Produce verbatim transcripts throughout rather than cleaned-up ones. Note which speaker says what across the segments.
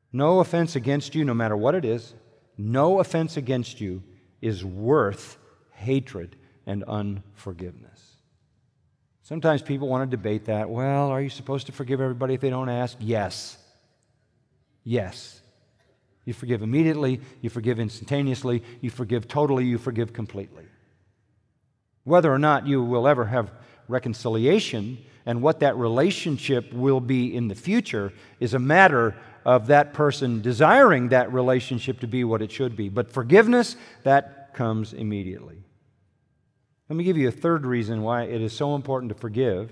Speaker 1: No offense against you, no matter what it is, no offense against you is worth hatred and unforgiveness. Sometimes people want to debate that. Well, are you supposed to forgive everybody if they don't ask? Yes. Yes. You forgive immediately, you forgive instantaneously, you forgive totally, you forgive completely. Whether or not you will ever have reconciliation and what that relationship will be in the future is a matter of that person desiring that relationship to be what it should be. But forgiveness, that comes immediately. Let me give you a third reason why it is so important to forgive.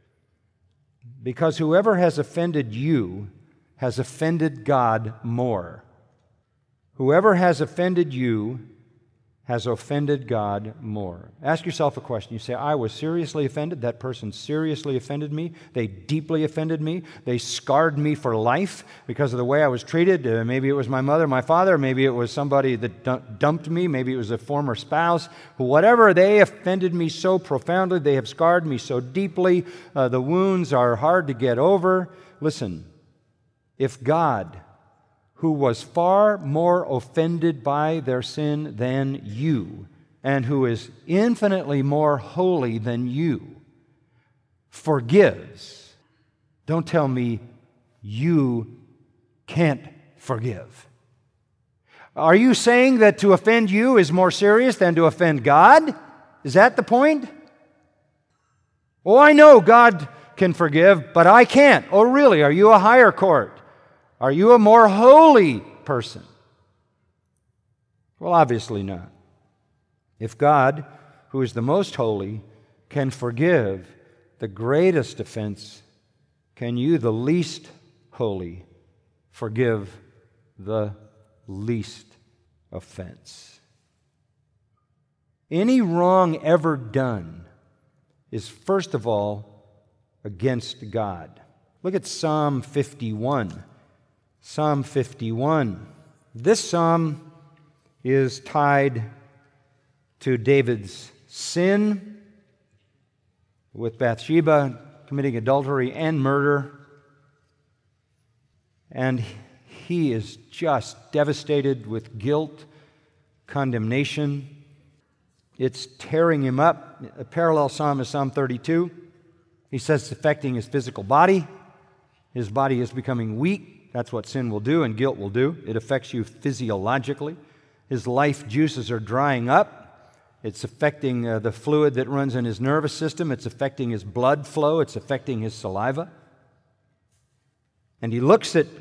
Speaker 1: Because whoever has offended you has offended God more. Whoever has offended you has offended God more. Ask yourself a question. You say, I was seriously offended. That person seriously offended me. They deeply offended me. They scarred me for life because of the way I was treated. Uh, maybe it was my mother, my father. Maybe it was somebody that d- dumped me. Maybe it was a former spouse. Whatever, they offended me so profoundly. They have scarred me so deeply. Uh, the wounds are hard to get over. Listen, if God, who was far more offended by their sin than you, and who is infinitely more holy than you, forgives, don't tell me you can't forgive. Are you saying that to offend you is more serious than to offend God? Is that the point? Oh, I know God can forgive, but I can't. Oh, really? Are you a higher court? Are you a more holy person? Well, obviously not. If God, who is the most holy, can forgive the greatest offense, can you, the least holy, forgive the least offense? Any wrong ever done is, first of all, against God. Look at Psalm fifty-one. Psalm fifty-one. This psalm is tied to David's sin with Bathsheba, committing adultery and murder. And he is just devastated with guilt, condemnation. It's tearing him up. A parallel psalm is Psalm thirty-two. He says it's affecting his physical body. His body is becoming weak. That's what sin will do and guilt will do. It affects you physiologically. His life juices are drying up. It's affecting uh, the fluid that runs in his nervous system. It's affecting his blood flow. It's affecting his saliva. And he looks at